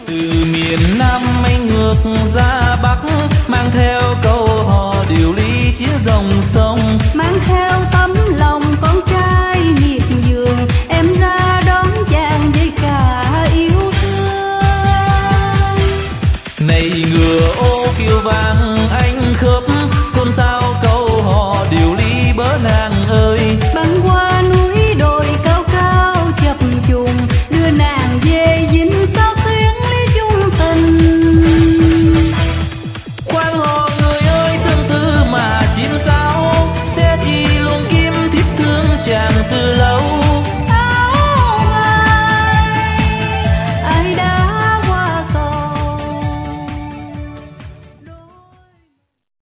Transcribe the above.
từ miền Nam anh ngược ra Bắc, mang theo câu hò điều lý chiếc dòng sông.